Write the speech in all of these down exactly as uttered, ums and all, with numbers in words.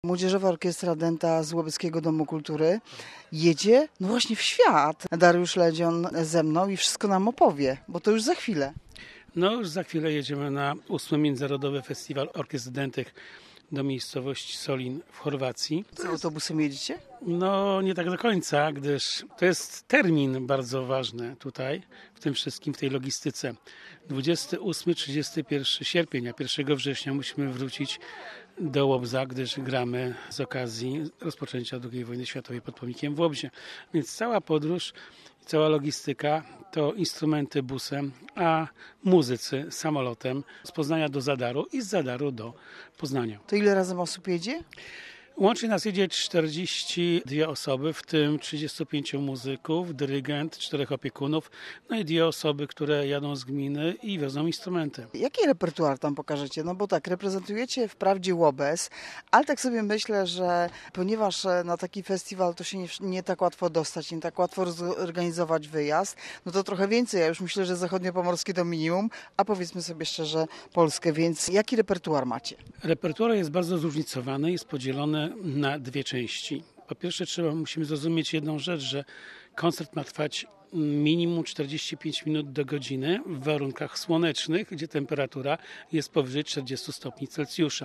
Młodzieżowa Orkiestra Dęta z Łebeckiego Domu Kultury jedzie no właśnie w świat. Dariusz Ledzion ze mną i wszystko nam opowie, bo to już za chwilę. No już za chwilę jedziemy na ósmy Międzynarodowy Festiwal Orkiestr Dętych do miejscowości Solin w Chorwacji. Z autobusem jedziecie? No nie tak do końca, gdyż to jest termin bardzo ważny tutaj, w tym wszystkim, w tej logistyce. dwudziestego ósmego do trzydziestego pierwszego sierpnia, pierwszego września musimy wrócić do Łobza, gdyż gramy z okazji rozpoczęcia drugiej wojny światowej pod pomnikiem w Łobzie. Więc cała podróż, cała logistyka to instrumenty busem, a muzycy samolotem z Poznania do Zadaru i z Zadaru do Poznania. To ile razem osób jedzie? Łącznie nas jedzie czterdzieści dwie osoby, w tym trzydziestu pięciu muzyków, dyrygent, czterech opiekunów, no i dwie osoby, które jadą z gminy i wiozą instrumenty. Jaki repertuar tam pokażecie? No bo tak, reprezentujecie wprawdzie Łobez, ale tak sobie myślę, że ponieważ na taki festiwal to się nie, nie tak łatwo dostać, nie tak łatwo zorganizować wyjazd, no to trochę więcej. Ja już myślę, że zachodniopomorskie to minimum, a powiedzmy sobie szczerze Polskę, więc jaki repertuar macie? Repertuar jest bardzo zróżnicowany, jest podzielony na dwie części. Po pierwsze trzeba, musimy zrozumieć jedną rzecz, że koncert ma trwać minimum czterdzieści pięć minut do godziny w warunkach słonecznych, gdzie temperatura jest powyżej czterdziestu stopni Celsjusza.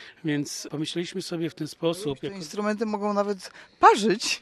Więc pomyśleliśmy sobie w ten sposób... Te instrumenty mogą nawet parzyć.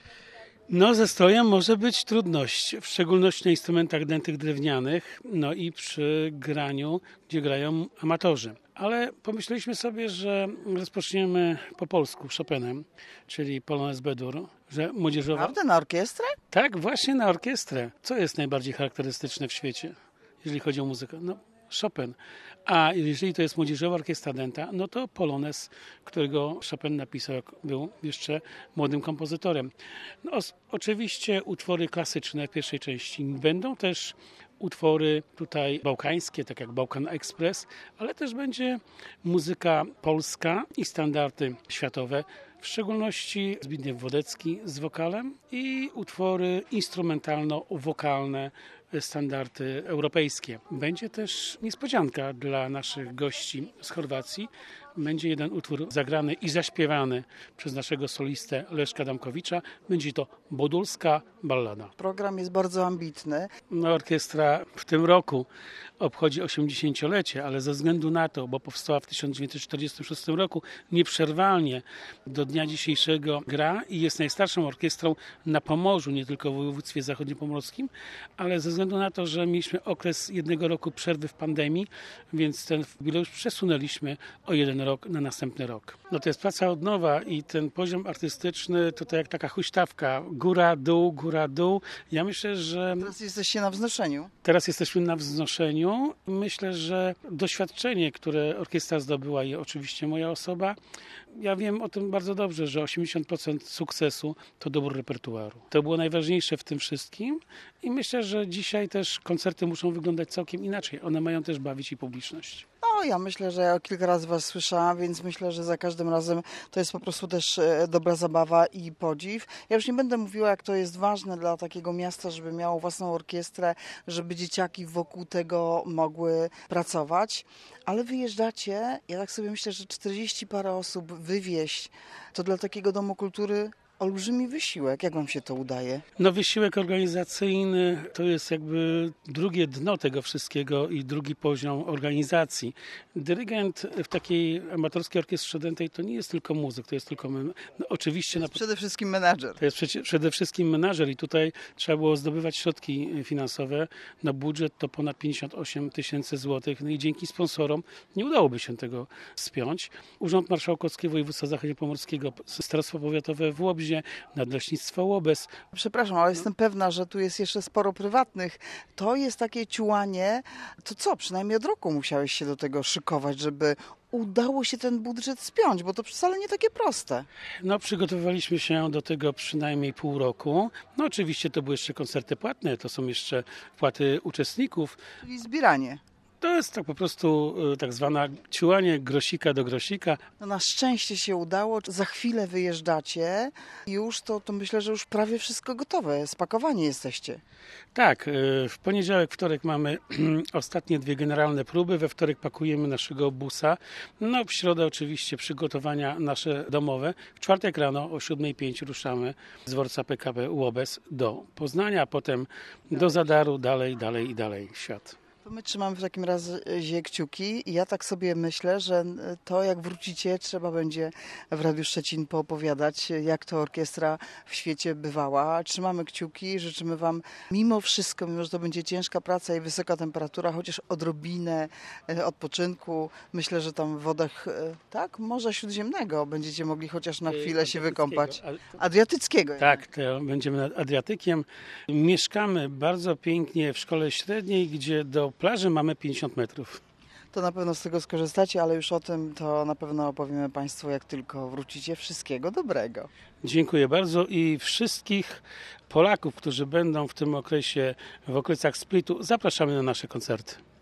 No ze strojem może być trudność, w szczególności na instrumentach dętych drewnianych, no i przy graniu, gdzie grają amatorzy. Ale pomyśleliśmy sobie, że rozpoczniemy po polsku Chopinem, czyli Polonez B-dur, że młodzieżowa... Prawda? Na orkiestrę? Tak, właśnie na orkiestrę. Co jest najbardziej charakterystyczne w świecie, jeżeli chodzi o muzykę? No Chopin. A jeżeli to jest młodzieżowa orkiestra dęta, no to Polonez, którego Chopin napisał, jak był jeszcze młodym kompozytorem. No, oczywiście utwory klasyczne w pierwszej części. Będą też utwory tutaj bałkańskie, tak jak Bałkan Express, ale też będzie muzyka polska i standardy światowe, w szczególności Zbigniew Wodecki z wokalem i utwory instrumentalno-wokalne, standardy europejskie. Będzie też niespodzianka dla naszych gości z Chorwacji. Będzie jeden utwór zagrany i zaśpiewany przez naszego solistę Leszka Adamkowicza. Będzie to Bodulska ballada. Program jest bardzo ambitny. No, orkiestra w tym roku obchodzi osiemdziesięciolecie, ale ze względu na to, bo powstała w tysiąc dziewięćset czterdziestym szóstym roku, nieprzerwalnie do dnia dzisiejszego gra i jest najstarszą orkiestrą na Pomorzu, nie tylko w województwie zachodniopomorskim, ale ze względu na to, że mieliśmy okres jednego roku przerwy w pandemii, więc ten jubileusz przesunęliśmy o jeden rok na następny rok. No to jest praca od nowa i ten poziom artystyczny to, to jak taka huśtawka, góra, dół, góra, dół. Ja myślę, że... Teraz jesteście na wznoszeniu. Teraz jesteśmy na wznoszeniu. Myślę, że doświadczenie, które orkiestra zdobyła i oczywiście moja osoba, ja wiem o tym bardzo dobrze, że osiemdziesiąt procent sukcesu to dobór repertuaru. To było najważniejsze w tym wszystkim i myślę, że dzisiaj też koncerty muszą wyglądać całkiem inaczej. One mają też bawić i publiczność. No, ja myślę, że ja kilka razy was słyszałam, więc myślę, że za każdym razem to jest po prostu też dobra zabawa i podziw. Ja już nie będę mówiła, jak to jest ważne dla takiego miasta, żeby miało własną orkiestrę, żeby dzieciaki wokół tego mogły pracować, ale wyjeżdżacie, ja tak sobie myślę, że czterdzieści parę osób wywieźć, to dla takiego domu kultury olbrzymi wysiłek. Jak wam się to udaje? No wysiłek organizacyjny to jest jakby drugie dno tego wszystkiego i drugi poziom organizacji. Dyrygent w takiej amatorskiej orkiestrze dętej to nie jest tylko muzyk, to jest tylko... No, oczywiście... To jest na... przede wszystkim menadżer. To jest przede wszystkim menadżer i tutaj trzeba było zdobywać środki finansowe na budżet to ponad pięćdziesiąt osiem tysięcy złotych. No i dzięki sponsorom nie udałoby się tego spiąć. Urząd Marszałkowski Województwa Zachodniopomorskiego, Starostwo Powiatowe w Łobzie, Nadleśnictwo Łobez. Przepraszam, ale jestem pewna, że tu jest jeszcze sporo prywatnych. To jest takie ciułanie. To co, przynajmniej od roku musiałeś się do tego szykować, żeby udało się ten budżet spiąć, bo to wcale nie takie proste. No przygotowywaliśmy się do tego przynajmniej pół roku. No oczywiście to były jeszcze koncerty płatne, to są jeszcze wpłaty uczestników. Czyli zbieranie. To jest tak po prostu y, tak zwana ciułanie grosika do grosika. No na szczęście się udało. Za chwilę wyjeżdżacie. Już to, to myślę, że już prawie wszystko gotowe. Spakowani jesteście. Tak, y, w poniedziałek, wtorek mamy ostatnie dwie generalne próby. We wtorek pakujemy naszego busa. No w środę oczywiście przygotowania nasze domowe. W czwartek rano o siódma pięć ruszamy z dworca P K P Łobez do Poznania, a potem do Zadaru, dalej, dalej i dalej w świat. To my trzymamy w takim razie kciuki i ja tak sobie myślę, że to jak wrócicie, trzeba będzie w Radiu Szczecin poopowiadać, jak to orkiestra w świecie bywała. Trzymamy kciuki, życzymy Wam mimo wszystko, mimo że to będzie ciężka praca i wysoka temperatura, chociaż odrobinę odpoczynku. Myślę, że tam w wodach, tak, Morza Śródziemnego będziecie mogli chociaż na chwilę się wykąpać. Adriatyckiego. Tak, to będziemy nad Adriatykiem. Mieszkamy bardzo pięknie w szkole średniej, gdzie do plaży mamy pięćdziesiąt metrów. To na pewno z tego skorzystacie, ale już o tym to na pewno opowiemy Państwu, jak tylko wrócicie. Wszystkiego dobrego. Dziękuję bardzo i wszystkich Polaków, którzy będą w tym okresie w okolicach Splitu, zapraszamy na nasze koncerty.